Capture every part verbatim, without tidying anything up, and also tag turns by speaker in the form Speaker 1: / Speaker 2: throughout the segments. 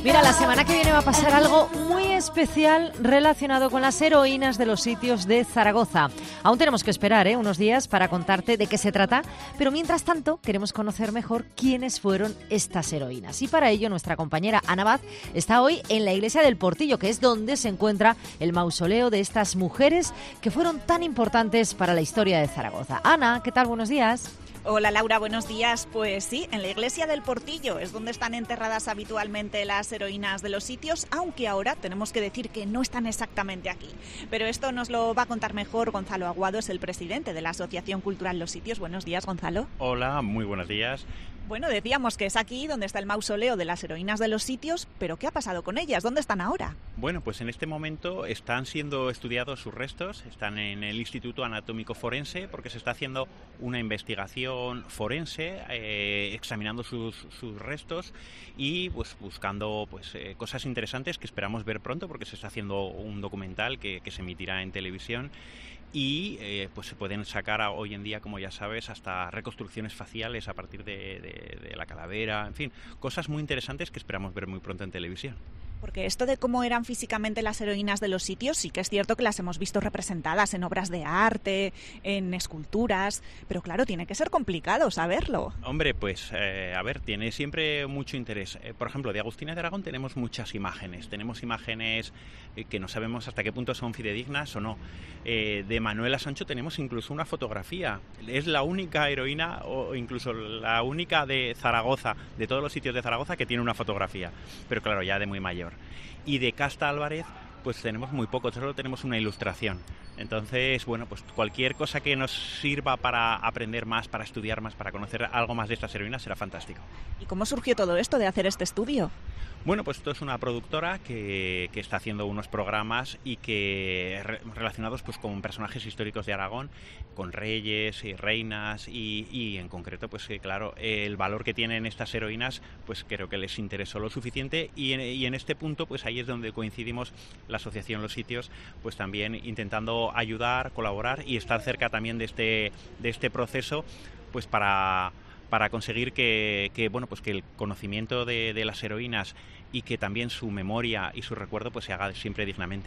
Speaker 1: Mira, la semana que viene va a pasar algo muy especial relacionado con las heroínas de los sitios de Zaragoza. Aún tenemos que esperar ¿eh? unos días para contarte de qué se trata, pero mientras tanto queremos conocer mejor quiénes fueron estas heroínas. Y para ello nuestra compañera Ana Baz está hoy en la iglesia del Portillo, que es donde se encuentra el mausoleo de estas mujeres que fueron tan importantes para la historia de Zaragoza. Ana, ¿qué tal? Buenos días.
Speaker 2: Hola Laura, buenos días. Pues sí, en la iglesia del Portillo es donde están enterradas habitualmente las heroínas de los sitios, aunque ahora tenemos que decir que no están exactamente aquí. Pero esto nos lo va a contar mejor Gonzalo Aguado, es el presidente de la Asociación Cultural Los Sitios. Buenos días, Gonzalo.
Speaker 3: Hola, muy buenos días.
Speaker 2: Bueno, decíamos que es aquí donde está el mausoleo de las heroínas de los sitios, pero ¿qué ha pasado con ellas? ¿Dónde están ahora?
Speaker 3: Bueno, pues en este momento están siendo estudiados sus restos, están en el Instituto Anatómico Forense, porque se está haciendo una investigación forense, eh, examinando sus, sus restos y pues buscando pues eh, cosas interesantes que esperamos ver pronto, porque se está haciendo un documental que, que se emitirá en televisión. Y eh, pues se pueden sacar a, hoy en día, como ya sabes, hasta reconstrucciones faciales a partir de, de, de la calavera, en fin, cosas muy interesantes que esperamos ver muy pronto en televisión.
Speaker 2: Porque esto de cómo eran físicamente las heroínas de los sitios, sí que es cierto que las hemos visto representadas en obras de arte, en esculturas, pero claro, tiene que ser complicado saberlo.
Speaker 3: Hombre, pues eh, a ver, tiene siempre mucho interés. Eh, por ejemplo, de Agustina de Aragón tenemos muchas imágenes, tenemos imágenes eh, que no sabemos hasta qué punto son fidedignas o no. Eh, de Manuela Sancho tenemos incluso una fotografía, es la única heroína o incluso la única de Zaragoza, de todos los sitios de Zaragoza que tiene una fotografía, pero claro, ya de muy mayor. Y de Casta Álvarez pues tenemos muy poco, solo tenemos una ilustración. Entonces, bueno, pues cualquier cosa que nos sirva para aprender más, para estudiar más, para conocer algo más de estas heroínas será fantástico.
Speaker 2: ¿Y cómo surgió todo esto de hacer este estudio?
Speaker 3: Bueno, pues esto es una productora que, que está haciendo unos programas y que re, relacionados pues con personajes históricos de Aragón, con reyes y reinas y, y en concreto, pues eh, claro, el valor que tienen estas heroínas, pues creo que les interesó lo suficiente y en, y en este punto, pues ahí es donde coincidimos la Asociación Los Sitios, pues también intentando ayudar, colaborar y estar cerca también de este, de este proceso, pues para... para conseguir que, que bueno pues que el conocimiento de, de las heroínas y que también su memoria y su recuerdo pues se haga siempre dignamente.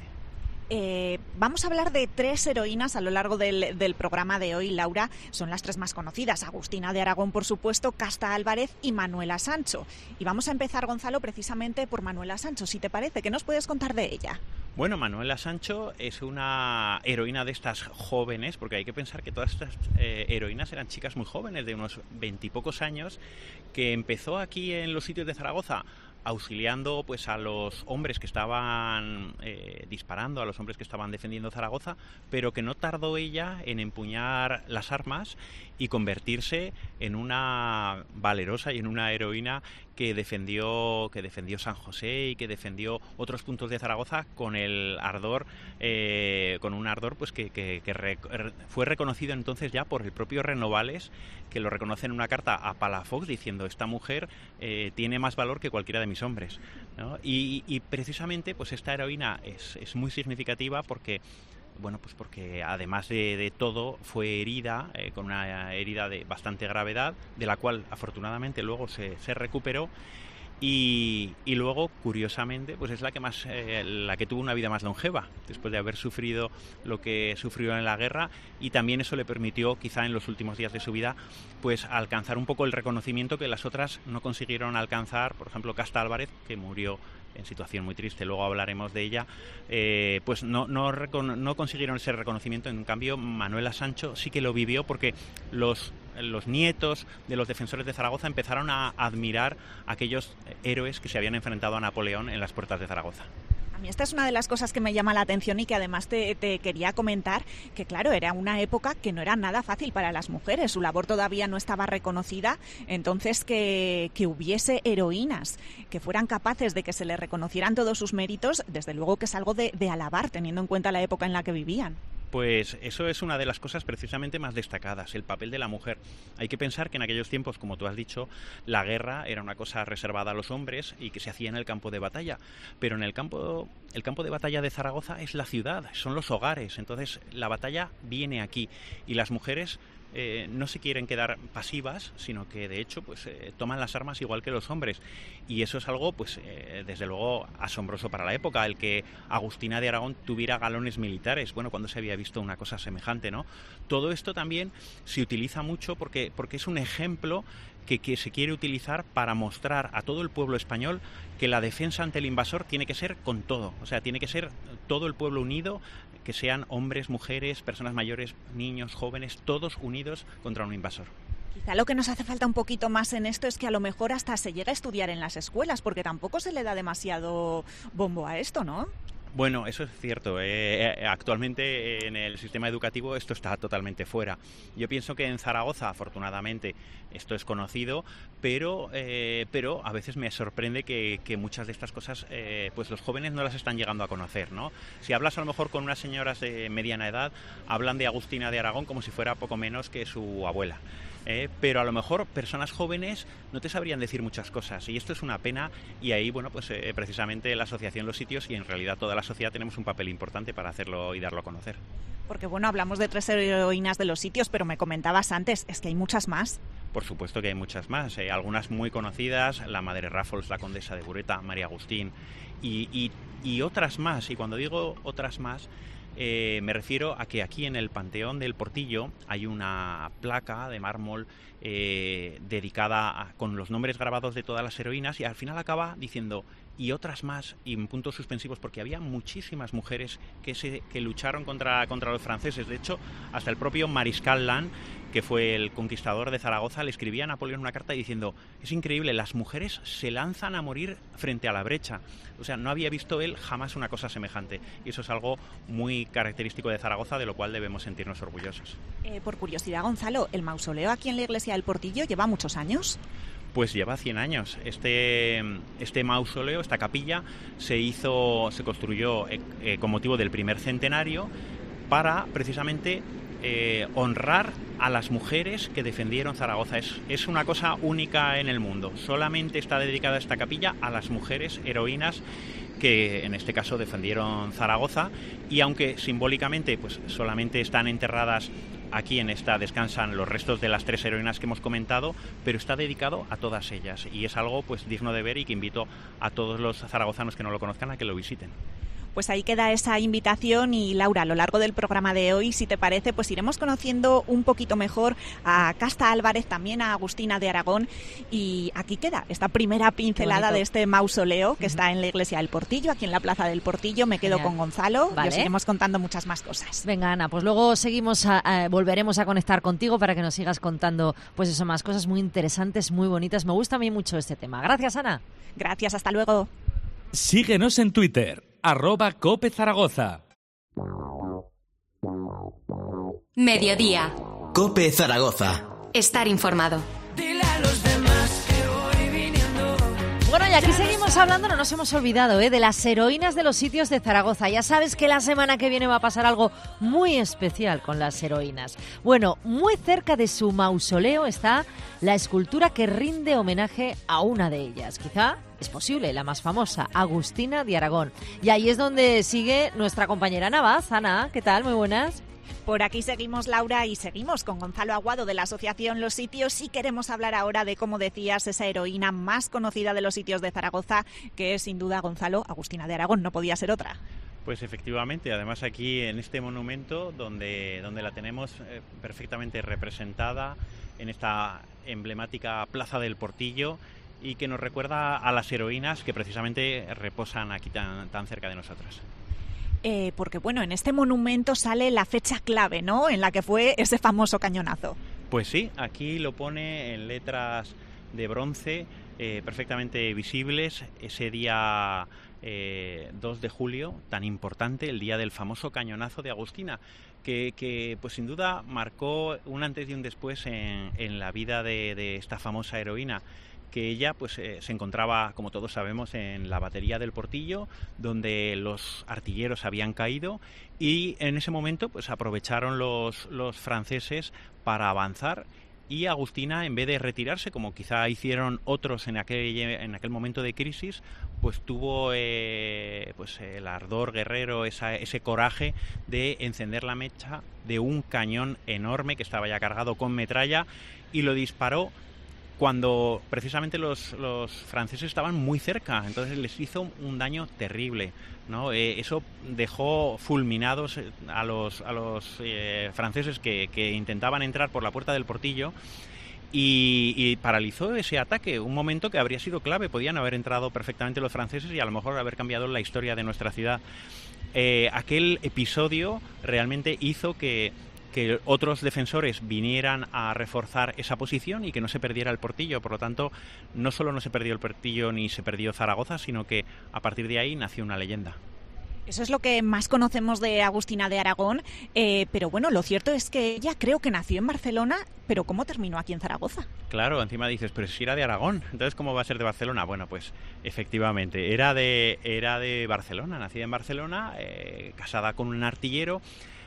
Speaker 2: Eh, vamos a hablar de tres heroínas a lo largo del, del programa de hoy, Laura. Son las tres más conocidas: Agustina de Aragón, por supuesto, Casta Álvarez y Manuela Sancho. Y vamos a empezar, Gonzalo, precisamente por Manuela Sancho, si te parece. ¿Qué nos puedes contar de ella?
Speaker 3: Bueno, Manuela Sancho es una heroína de estas jóvenes, porque hay que pensar que todas estas eh, heroínas eran chicas muy jóvenes, de unos veintipocos años, que empezó aquí en los sitios de Zaragoza auxiliando pues a los hombres que estaban eh, disparando, a los hombres que estaban defendiendo Zaragoza, pero que no tardó ella en empuñar las armas y convertirse en una valerosa y en una heroína que defendió que defendió San José y que defendió otros puntos de Zaragoza con el ardor, eh, con un ardor pues que, que, que re, fue reconocido entonces ya por el propio Renovales, que lo reconoce en una carta a Palafox diciendo: esta mujer eh, tiene más valor que cualquiera de mis hombres, ¿no? Y, y precisamente pues esta heroína es, es muy significativa porque bueno, pues porque además de, de todo fue herida, eh, con una herida de bastante gravedad, de la cual afortunadamente luego se, se recuperó y, y luego, curiosamente, pues es la que más, eh, la que tuvo una vida más longeva, después de haber sufrido lo que sufrió en la guerra, y también eso le permitió, quizá en los últimos días de su vida, pues alcanzar un poco el reconocimiento que las otras no consiguieron alcanzar. Por ejemplo, Casta Álvarez, que murió en situación muy triste, luego hablaremos de ella, eh, pues no, no, no consiguieron ese reconocimiento. En cambio, Manuela Sancho sí que lo vivió, porque los, los nietos de los defensores de Zaragoza empezaron a admirar a aquellos héroes que se habían enfrentado a Napoleón en las puertas de Zaragoza.
Speaker 2: A mí esta es una de las cosas que me llama la atención y que además te, te quería comentar, que claro, era una época que no era nada fácil para las mujeres, su labor todavía no estaba reconocida, entonces que, que hubiese heroínas que fueran capaces de que se les reconocieran todos sus méritos, desde luego que es algo de, de alabar, teniendo en cuenta la época en la que vivían.
Speaker 3: Pues eso es una de las cosas precisamente más destacadas, el papel de la mujer. Hay que pensar que en aquellos tiempos, como tú has dicho, la guerra era una cosa reservada a los hombres y que se hacía en el campo de batalla. Pero en el campo, el campo de batalla de Zaragoza es la ciudad, son los hogares. Entonces la batalla viene aquí y las mujeres eh, no se quieren quedar pasivas, sino que de hecho pues eh, toman las armas igual que los hombres. Y eso es algo, pues eh, desde luego, asombroso para la época, el que Agustina de Aragón tuviera galones militares. Bueno, cuando se había visto una cosa semejante, ¿no? Todo esto también se utiliza mucho porque, porque es un ejemplo que, que se quiere utilizar para mostrar a todo el pueblo español que la defensa ante el invasor tiene que ser con todo. O sea, tiene que ser todo el pueblo unido, que sean hombres, mujeres, personas mayores, niños, jóvenes, todos unidos contra un invasor.
Speaker 2: Quizá lo que nos hace falta un poquito más en esto es que a lo mejor hasta se llega a estudiar en las escuelas, porque tampoco se le da demasiado bombo a esto, ¿no?
Speaker 3: Bueno, eso es cierto. Eh, actualmente en el sistema educativo esto está totalmente fuera. Yo pienso que en Zaragoza, afortunadamente, esto es conocido, pero eh, pero a veces me sorprende que, que muchas de estas cosas, eh, pues los jóvenes no las están llegando a conocer, ¿no? Si hablas a lo mejor con unas señoras de mediana edad, hablan de Agustina de Aragón como si fuera poco menos que su abuela. Eh, pero a lo mejor personas jóvenes no te sabrían decir muchas cosas, y esto es una pena, y ahí, bueno, pues eh, precisamente la asociación Los Sitios y en realidad toda la sociedad tenemos un papel importante para hacerlo y darlo a conocer.
Speaker 2: Porque bueno, hablamos de tres heroínas de Los Sitios, pero me comentabas antes, es que hay muchas más.
Speaker 3: Por supuesto que hay muchas más, eh, algunas muy conocidas, la Madre Raffles, la Condesa de Bureta, María Agustín, y, y, y otras más, y cuando digo otras más, Eh, me refiero a que aquí en el Panteón del Portillo hay una placa de mármol eh, dedicada a, con los nombres grabados de todas las heroínas, y al final acaba diciendo y otras más, y en puntos suspensivos, porque había muchísimas mujeres que se que lucharon contra, contra los franceses. De hecho, hasta el propio Mariscal Lannes, que fue el conquistador de Zaragoza, le escribía a Napoleón una carta diciendo: es increíble, las mujeres se lanzan a morir frente a la brecha. O sea, no había visto él jamás una cosa semejante, y eso es algo muy característico de Zaragoza, de lo cual debemos sentirnos orgullosos.
Speaker 2: Eh, por curiosidad, Gonzalo, ¿el mausoleo aquí en la iglesia del Portillo lleva muchos años?
Speaker 3: Pues lleva cien años. Este, este mausoleo, esta capilla, se hizo, se construyó eh, eh, con motivo del primer centenario para precisamente eh, honrar a las mujeres que defendieron Zaragoza. Es, es una cosa única en el mundo. Solamente está dedicada esta capilla a las mujeres heroínas que en este caso defendieron Zaragoza, y aunque simbólicamente pues solamente están enterradas aquí en esta, descansan los restos de las tres heroínas que hemos comentado, pero está dedicado a todas ellas, y es algo pues digno de ver, y que invito a todos los zaragozanos que no lo conozcan a que lo visiten.
Speaker 2: Pues ahí queda esa invitación, y Laura, a lo largo del programa de hoy, si te parece, pues iremos conociendo un poquito mejor a Casta Álvarez, también a Agustina de Aragón, y aquí queda esta primera pincelada de este mausoleo que uh-huh. está en la iglesia del Portillo, aquí en la plaza del Portillo. Me quedo Genial. con Gonzalo, vale. y os iremos contando muchas más cosas.
Speaker 1: Venga, Ana, pues luego seguimos, a, a, volveremos a conectar contigo para que nos sigas contando, pues eso, más cosas muy interesantes, muy bonitas. Me gusta a mí mucho este tema. Gracias, Ana.
Speaker 2: Gracias, hasta luego.
Speaker 4: Síguenos en Twitter, arroba Cope Zaragoza.
Speaker 5: Mediodía.
Speaker 6: Cope Zaragoza.
Speaker 5: Estar informado.
Speaker 7: Dile a los demás que voy viniendo.
Speaker 1: Bueno, y aquí seguimos hablando, no nos hemos olvidado, ¿eh? de las heroínas de los sitios de Zaragoza. Ya sabes que la semana que viene va a pasar algo muy especial con las heroínas. Bueno, muy cerca de su mausoleo está la escultura que rinde homenaje a una de ellas. Quizá es posible, la más famosa, Agustina de Aragón. Y ahí es donde sigue nuestra compañera Navaz. Ana, ¿qué tal? Muy buenas.
Speaker 2: Por aquí seguimos, Laura, y seguimos con Gonzalo Aguado de la asociación Los Sitios, y queremos hablar ahora de, como decías, esa heroína más conocida de los sitios de Zaragoza, que es sin duda, Gonzalo, Agustina de Aragón. No podía ser otra.
Speaker 3: Pues efectivamente, además aquí en este monumento donde, donde la tenemos eh, perfectamente representada en esta emblemática Plaza del Portillo, y que nos recuerda a las heroínas que precisamente reposan aquí tan, tan cerca de nosotras.
Speaker 2: Eh, porque bueno, en este monumento sale la fecha clave, ¿no?, en la que fue ese famoso cañonazo.
Speaker 3: Pues sí, aquí lo pone en letras de bronce eh, perfectamente visibles, ese día eh, dos de julio, tan importante, el día del famoso cañonazo de Agustina, que, que pues sin duda marcó un antes y un después en, en la vida de, de esta famosa heroína, que ella pues eh, se encontraba, como todos sabemos, en la batería del Portillo, donde los artilleros habían caído, y en ese momento pues aprovecharon los, los franceses para avanzar y Agustina, en vez de retirarse, como quizá hicieron otros en aquel, en aquel momento de crisis, pues tuvo eh, pues el ardor guerrero, esa, ese coraje de encender la mecha de un cañón enorme que estaba ya cargado con metralla y lo disparó cuando precisamente los, los franceses estaban muy cerca, entonces les hizo un daño terrible, ¿no? Eh, eso dejó fulminados a los, a los eh, franceses que, que intentaban entrar por la puerta del portillo y, y paralizó ese ataque, un momento que habría sido clave. Podían haber entrado perfectamente los franceses y a lo mejor haber cambiado la historia de nuestra ciudad. Eh, aquel episodio realmente hizo que que otros defensores vinieran a reforzar esa posición y que no se perdiera el portillo. Por lo tanto, no solo no se perdió el portillo ni se perdió Zaragoza, sino que a partir de ahí nació una leyenda.
Speaker 2: Eso es lo que más conocemos de Agustina de Aragón, eh, pero bueno, lo cierto es que ella creo que nació en Barcelona, pero ¿cómo terminó aquí en Zaragoza?
Speaker 3: Claro, encima dices, pero si era de Aragón, entonces ¿cómo va a ser de Barcelona? Bueno, pues efectivamente, era de, era de Barcelona, nacida en Barcelona, eh, casada con un artillero,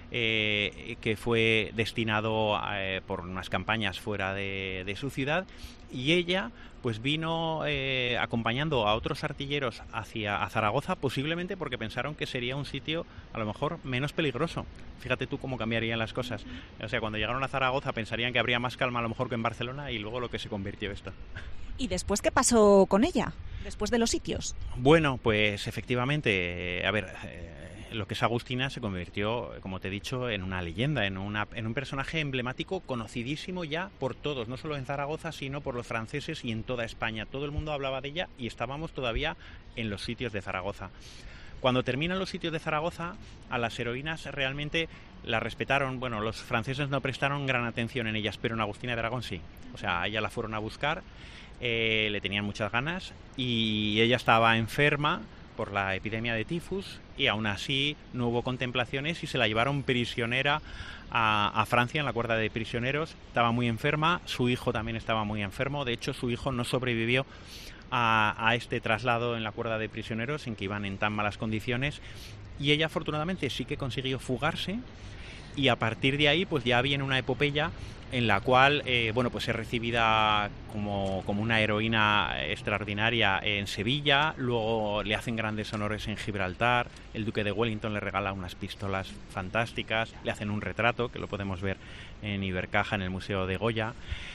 Speaker 3: Eh, que fue destinado eh, por unas campañas fuera de, de su ciudad, y ella pues vino eh, acompañando a otros artilleros hacia a Zaragoza, posiblemente porque pensaron que sería un sitio a lo mejor menos peligroso. Fíjate tú cómo cambiarían las cosas. O sea, cuando llegaron a Zaragoza pensarían que habría más calma a lo mejor que en Barcelona, y luego lo que se convirtió esto.
Speaker 2: ¿Y después qué pasó con ella? Después de los sitios.
Speaker 3: Bueno, pues efectivamente, a ver, eh, lo que es Agustina se convirtió, como te he dicho, en una leyenda, en, una, en un personaje emblemático conocidísimo ya por todos, no solo en Zaragoza, sino por los franceses y en toda España. Todo el mundo hablaba de ella y estábamos todavía en los sitios de Zaragoza. Cuando terminan los sitios de Zaragoza, a las heroínas realmente las respetaron. Bueno, los franceses no prestaron gran atención en ellas, pero en Agustina de Aragón sí. O sea, a ella la fueron a buscar, eh, le tenían muchas ganas y ella estaba enferma por la epidemia de tifus y aún así no hubo contemplaciones y se la llevaron prisionera a, a Francia en la cuerda de prisioneros. Estaba muy enferma, su hijo también estaba muy enfermo, de hecho su hijo no sobrevivió a, a este traslado en la cuerda de prisioneros en que iban en tan malas condiciones, y ella afortunadamente sí que consiguió fugarse, y a partir de ahí pues ya viene una epopeya en la cual eh, bueno, pues es recibida como, como una heroína extraordinaria en Sevilla, luego le hacen grandes honores en Gibraltar, el duque de Wellington le regala unas pistolas fantásticas, le hacen un retrato que lo podemos ver en Ibercaja, en el Museo de Goya.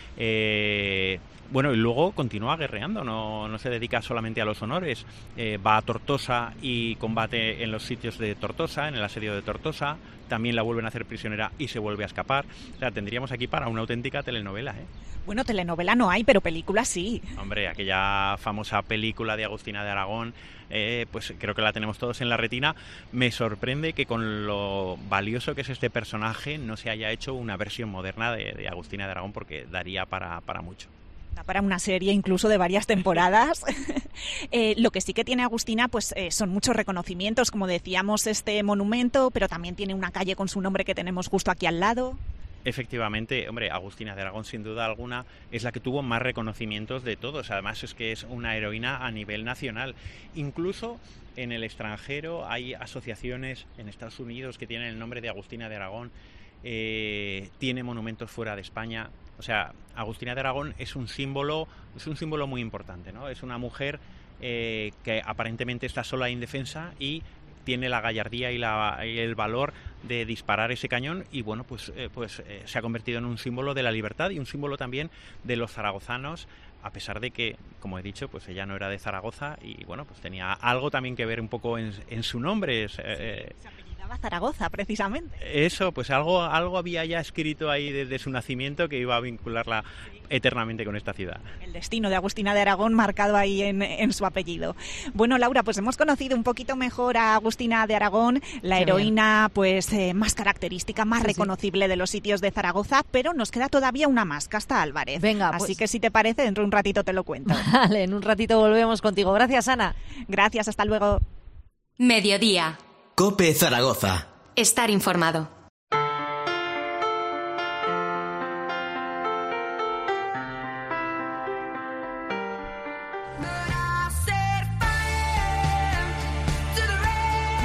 Speaker 3: Eh, bueno, y luego continúa guerreando, no, no se dedica solamente a los honores, eh, va a Tortosa y combate en los sitios de Tortosa, en el asedio de Tortosa, también la vuelven a hacer prisionera y se vuelve a escapar. O sea, tendríamos aquí para una auténtica telenovela, ¿eh?
Speaker 2: Bueno, telenovela no hay, pero película sí.
Speaker 3: Hombre, aquella famosa película de Agustina de Aragón, eh, pues creo que la tenemos todos en la retina. Me sorprende que con lo valioso que es este personaje no se haya hecho una versión moderna de, de Agustina de Aragón, porque daría para, para mucho.
Speaker 2: Da para una serie incluso de varias temporadas. eh, lo que sí que tiene Agustina pues eh, son muchos reconocimientos, como decíamos, este monumento, pero también tiene una calle con su nombre que tenemos justo aquí al lado.
Speaker 3: Efectivamente, hombre, Agustina de Aragón sin duda alguna es la que tuvo más reconocimientos de todos. Además es que es una heroína a nivel nacional. Incluso en el extranjero hay asociaciones en Estados Unidos que tienen el nombre de Agustina de Aragón. Eh, tiene monumentos fuera de España. O sea, Agustina de Aragón es un símbolo, es un símbolo muy importante, ¿no? Es una mujer eh, que aparentemente está sola e indefensa y tiene la gallardía y, la, y el valor de disparar ese cañón, y bueno, pues, eh, pues eh, se ha convertido en un símbolo de la libertad y un símbolo también de los zaragozanos, a pesar de que, como he dicho, pues ella no era de Zaragoza y bueno, pues tenía algo también que ver un poco en, en su nombre. Eh,
Speaker 2: Zaragoza, precisamente.
Speaker 3: Eso, pues algo, algo había ya escrito ahí desde su nacimiento que iba a vincularla eternamente con esta ciudad.
Speaker 2: El destino de Agustina de Aragón marcado ahí en, en su apellido. Bueno, Laura, pues hemos conocido un poquito mejor a Agustina de Aragón, la Qué heroína bien. pues eh, más característica, más sí, reconocible sí. de los sitios de Zaragoza, pero nos queda todavía una más, Casta Álvarez.
Speaker 1: Venga,
Speaker 2: Así
Speaker 1: pues...
Speaker 2: que si te parece, dentro de un ratito te lo cuento.
Speaker 1: Vale, en un ratito volvemos contigo. Gracias, Ana.
Speaker 2: Gracias, hasta luego.
Speaker 5: Mediodía.
Speaker 6: COPE Zaragoza.
Speaker 5: Estar informado.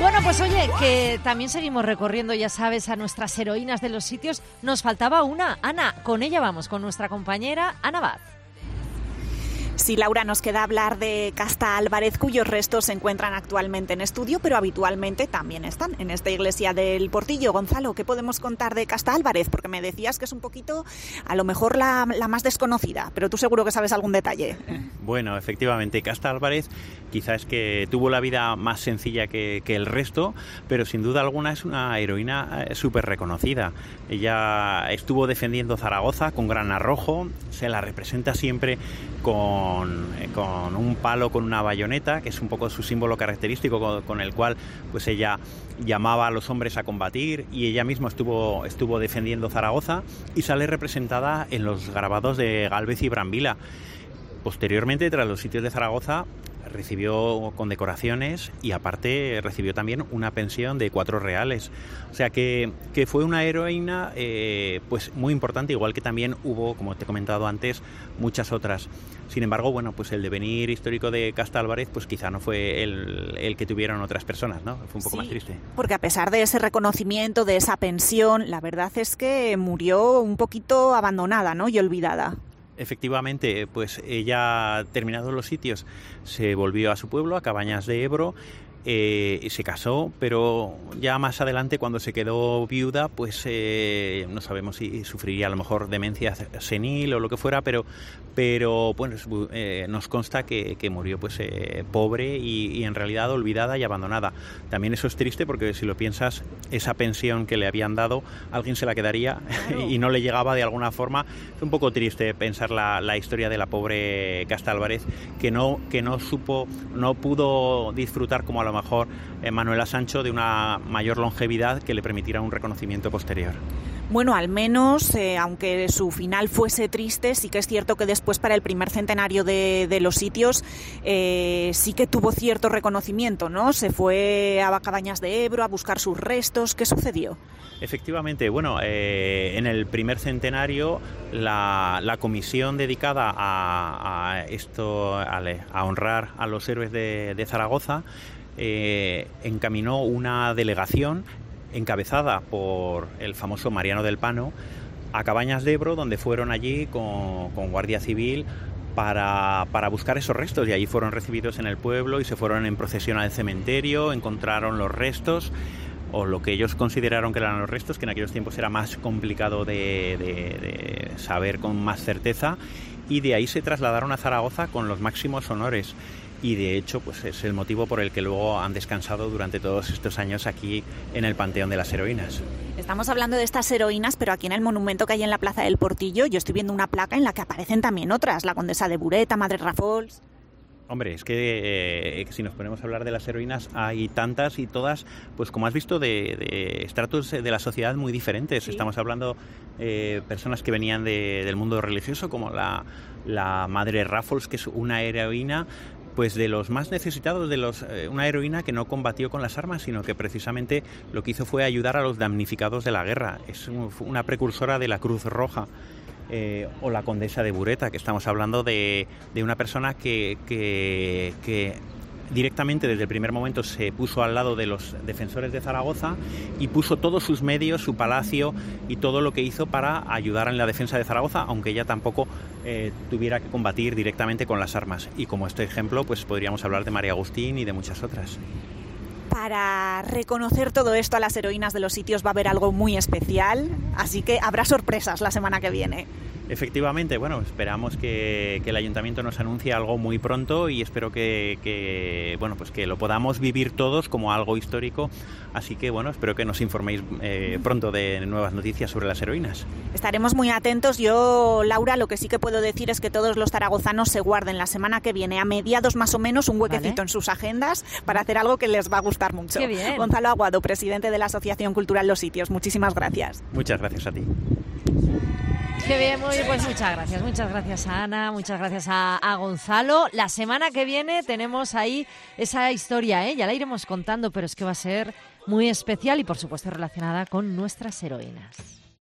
Speaker 1: Bueno, pues oye, que también seguimos recorriendo, ya sabes, a nuestras heroínas de los sitios. Nos faltaba una, Ana, con ella vamos, con nuestra compañera Ana Baz.
Speaker 2: Sí, Laura, nos queda hablar de Casta Álvarez, cuyos restos se encuentran actualmente en estudio, pero habitualmente también están en esta iglesia del Portillo. Gonzalo, ¿qué podemos contar de Casta Álvarez? Porque me decías que es un poquito, a lo mejor, la, la más desconocida, pero tú seguro que sabes algún detalle.
Speaker 3: Bueno, efectivamente, Casta Álvarez quizás es que tuvo la vida más sencilla que, que el resto, pero sin duda alguna es una heroína súper reconocida. Ella estuvo defendiendo Zaragoza con gran arrojo, se la representa siempre con Con, con un palo, con una bayoneta, que es un poco su símbolo característico con, con el cual pues ella llamaba a los hombres a combatir, y ella misma estuvo, estuvo defendiendo Zaragoza, y sale representada en los grabados de Gálvez y Brambila. Posteriormente, tras los sitios de Zaragoza, recibió condecoraciones y aparte recibió también una pensión de cuatro reales. O sea que, que fue una heroína eh, pues muy importante, igual que también hubo, como te he comentado antes, muchas otras. Sin embargo, bueno, pues el devenir histórico de Casta Álvarez pues quizá no fue el, el que tuvieron otras personas, ¿no? Fue un poco
Speaker 2: sí,
Speaker 3: más triste.
Speaker 2: Porque a pesar de ese reconocimiento, de esa pensión, la verdad es que murió un poquito abandonada, ¿no? Y olvidada.
Speaker 3: Efectivamente, pues ella, terminados los sitios, se volvió a su pueblo, a Cabañas de Ebro, eh, y se casó, pero ya más adelante, cuando se quedó viuda, pues eh, no sabemos si sufriría a lo mejor demencia senil o lo que fuera, pero, pero bueno, eh, nos consta que, que murió pues eh, pobre y, y en realidad olvidada y abandonada. También eso es triste porque si lo piensas, esa pensión que le habían dado, alguien se la quedaría, claro, y no le llegaba de alguna forma. Es un poco triste pensar la, la historia de la pobre Casta Álvarez, que no, que no supo, no pudo disfrutar como a lo mejor eh, Manuela Sancho de una mayor longevidad que le permitiera un reconocimiento posterior.
Speaker 2: Bueno, al menos, eh, aunque su final fuese triste, sí que es cierto que después, para el primer centenario de, de los sitios, eh, sí que tuvo cierto reconocimiento, ¿no? Se fue a Cabañas de Ebro a buscar sus restos. ¿Qué sucedió?
Speaker 3: Efectivamente, bueno, eh, en el primer centenario la, la comisión dedicada a, a esto, a, a honrar a los héroes de, de Zaragoza, eh, encaminó una delegación encabezada por el famoso Mariano del Pano a Cabañas de Ebro, donde fueron allí con, con Guardia Civil para, para buscar esos restos, y allí fueron recibidos en el pueblo y se fueron en procesión al cementerio, encontraron los restos, o lo que ellos consideraron que eran los restos, que en aquellos tiempos era más complicado de, de, de saber con más certeza, y de ahí se trasladaron a Zaragoza con los máximos honores. Y de hecho pues es el motivo por el que luego han descansado durante todos estos años aquí en el Panteón de las Heroínas.
Speaker 2: Estamos hablando de estas heroínas, pero aquí en el monumento que hay en la Plaza del Portillo yo estoy viendo una placa en la que aparecen también otras, la Condesa de Bureta, Madre Rafols.
Speaker 3: Hombre, es que eh, si nos ponemos a hablar de las heroínas, hay tantas y todas, pues como has visto, de, de estratos de la sociedad muy diferentes. Sí. Estamos hablando de eh, personas que venían de, del mundo religioso, como la, la Madre Rafols, que es una heroína pues de los más necesitados, de los eh, una heroína que no combatió con las armas, sino que precisamente lo que hizo fue ayudar a los damnificados de la guerra. Es un, una precursora de la Cruz Roja. Eh, o la Condesa de Bureta, que estamos hablando de, de una persona que, que, que directamente desde el primer momento se puso al lado de los defensores de Zaragoza y puso todos sus medios, su palacio y todo lo que hizo para ayudar en la defensa de Zaragoza, aunque ella tampoco eh, tuviera que combatir directamente con las armas. Y como este ejemplo, pues podríamos hablar de María Agustín y de muchas otras.
Speaker 2: Para reconocer todo esto a las heroínas de los sitios va a haber algo muy especial, así que habrá sorpresas la semana que viene.
Speaker 3: Efectivamente, bueno, esperamos que, que el Ayuntamiento nos anuncie algo muy pronto y espero que, que, bueno, pues que lo podamos vivir todos como algo histórico. Así que, bueno, espero que nos informéis eh, pronto de nuevas noticias sobre las heroínas.
Speaker 2: Estaremos muy atentos. Yo, Laura, lo que sí que puedo decir es que todos los zaragozanos se guarden la semana que viene, a mediados más o menos, un huequecito ¿Vale? en sus agendas para hacer algo que les va a gustar mucho.
Speaker 1: Qué bien.
Speaker 2: Gonzalo Aguado, presidente de la Asociación Cultural Los Sitios, muchísimas gracias.
Speaker 3: Muchas gracias a ti.
Speaker 1: Qué bien, muy bien, pues muchas gracias, muchas gracias a Ana, muchas gracias a, a Gonzalo. La semana que viene tenemos ahí esa historia, ¿eh? Ya la iremos contando, pero es que va a ser muy especial y por supuesto relacionada con nuestras heroínas.